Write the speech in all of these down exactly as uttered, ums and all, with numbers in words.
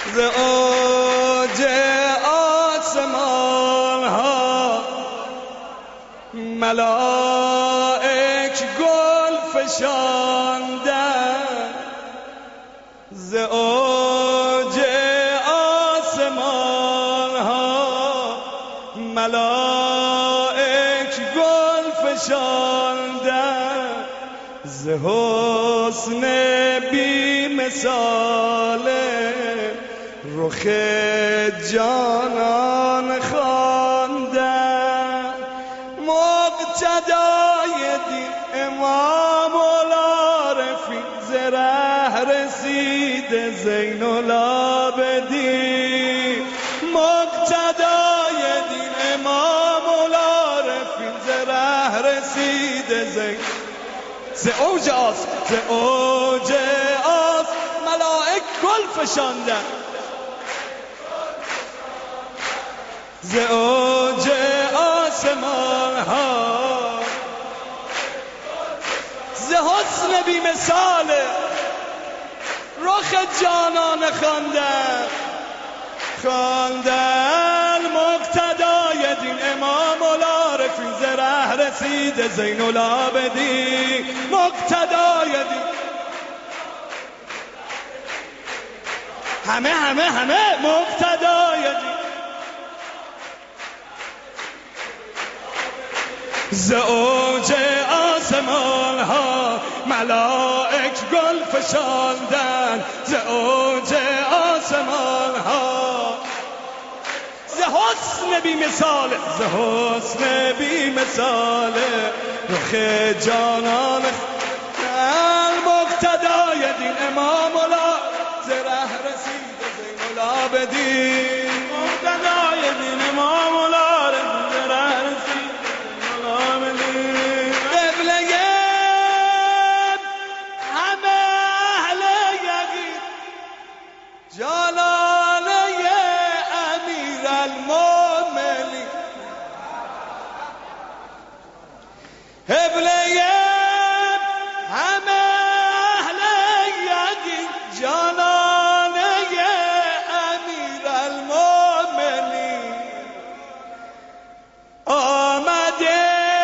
ز اوج آسمان ها ملائک گل فشاندن، ز اوج آسمان ها ملائک گل فشاندن، ز حسن بی مثال رخ جانان خواندن. مقتدای دین امام العارفین ز ره رسید زین العابدین، مقتدای دین امام العارفین ز ره رسید زین ز اوج آس ز اوج آس ملائک گل فشاندن، ز اوج آسمان ها ز حسن بی مثال رخ جانان خواندن خواندن. مقتدای دین امام العارفین ز ره رسید زین العابدین، مقتدای دین همه همه همه مقتدای دین ز اوج آسمان ها ملائک گل فشاندن، ز اوج آسمان ها ز حسن بی مثال ز حسن بی مثال رخ جانان مقتدای دین امام العارفین ز ره رسید زین العابدین، مقتدای دین امام العارفین ز ره رسید جانانه امیر المؤمنین، قبله همه اهل یقین جانانه امیر المؤمنین. آمده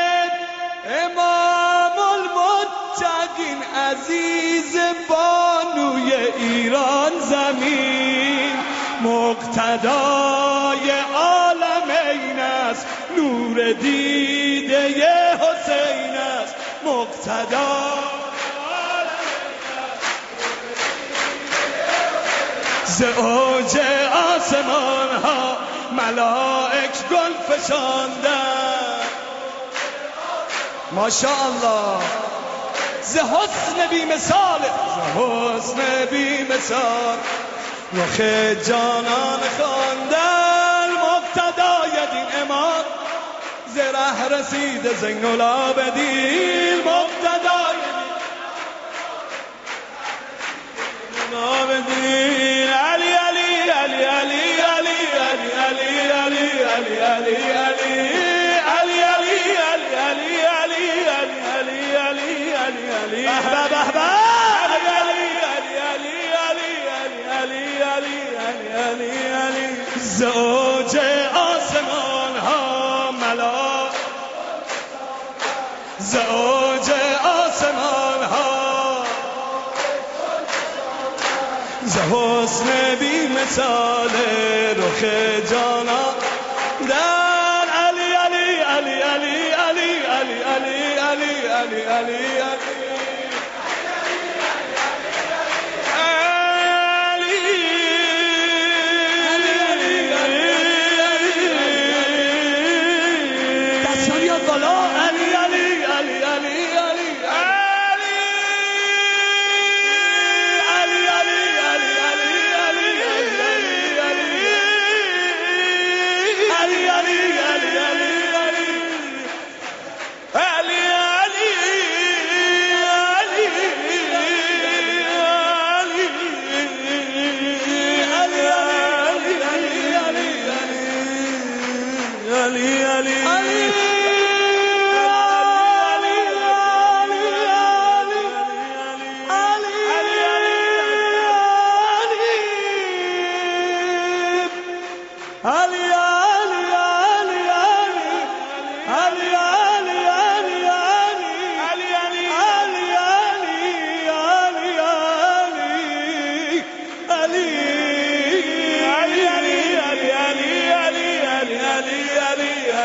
امام المتقین عزیز بانوی ایران زمین، مقتدای عالمین است نور دیده حسین است، مقتدای ز اوج آسمان ها ملائک گل فشاندن، ماشاءالله ز حسن بی مثال ز حسن بی مثال رخ جانان خواندن. مقتدای دین امام ز ره رسید زین العابدین، مقتدای دین العابدین علی علی علی علی علی علی علی علی علی علی علی ز اوج آسمان ها ملائک ز اوج آسمان ها ز حسن بی مثال رخ جانان در علی علی علی علی علی علی علی علی علی علی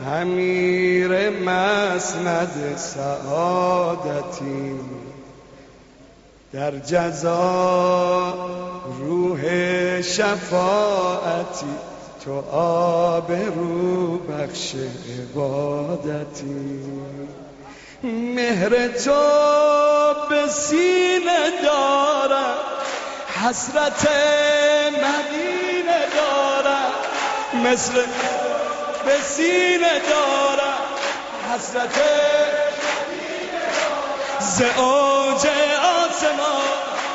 امیر مسند سعادتی در جزا روح شفاعتی تو آب رو بخش عبادتی مهر تو به سینه دارم حسرت مدینه دارم مثل به سینه دارم حسرت مدینه دارم ز اوج آسمان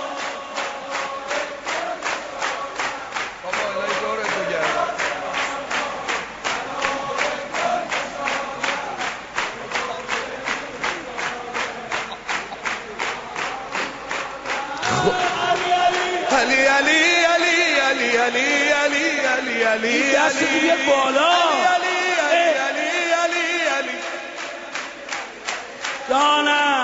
علی علی علی علی علی علی علی علی دست توی بالا علی علی علی علی علی دانم